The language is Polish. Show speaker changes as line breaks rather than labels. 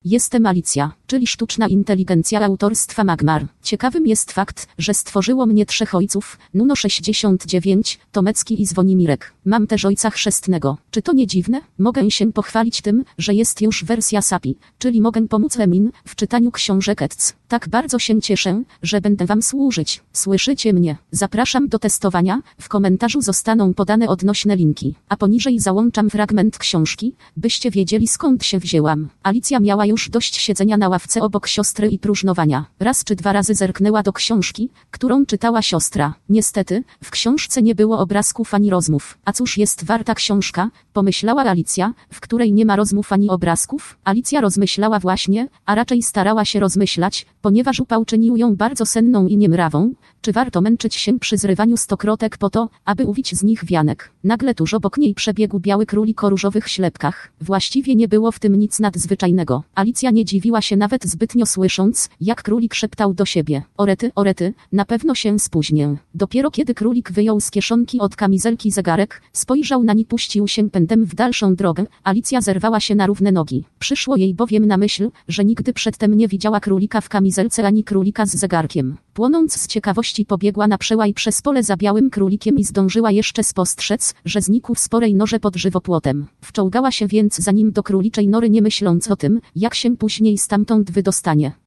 Jestem Alicja, czyli sztuczna inteligencja autorstwa Magmar. Ciekawym jest fakt, że stworzyło mnie 3 ojców, Nuno 69, Tomecki i Zwonimirek. Mam też ojca chrzestnego. Czy to nie dziwne? Mogę się pochwalić tym, że jest już wersja SAPI, czyli mogę pomóc Emin w czytaniu książek ETC. Tak bardzo się cieszę, że będę wam służyć. Słyszycie mnie? Zapraszam do testowania, w komentarzu zostaną podane odnośne linki, a poniżej załączam fragment książki, byście wiedzieli skąd się wzięłam. Alicja miała już dość siedzenia na ławce obok siostry i próżnowania. Raz czy 2 razy zerknęła do książki, którą czytała siostra. Niestety, w książce nie było obrazków ani rozmów. A cóż jest warta książka, pomyślała Alicja, w której nie ma rozmów ani obrazków? Alicja rozmyślała właśnie, a raczej starała się rozmyślać, ponieważ upał czynił ją bardzo senną i niemrawą. Czy warto męczyć się przy zrywaniu stokrotek po to, aby uwić z nich wianek? Nagle tuż obok niej przebiegł biały królik o różowych ślepkach. Właściwie nie było w tym nic nadzwyczajnego. Alicja nie dziwiła się nawet zbytnio, słysząc, jak królik szeptał do siebie. Orety, na pewno się spóźnię. Dopiero kiedy królik wyjął z kieszonki od kamizelki zegarek, spojrzał na nie, puścił się pędem w dalszą drogę. Alicja zerwała się na równe nogi. Przyszło jej bowiem na myśl, że nigdy przedtem nie widziała królika w kamizelce ani królika z zegarkiem. Płonąc z ciekawości pobiegła na przełaj przez pole za białym królikiem i zdążyła jeszcze spostrzec, że znikł w sporej norze pod żywopłotem. Wczołgała się więc za nim do króliczej nory, nie myśląc o tym, jak się później stamtąd wydostanie.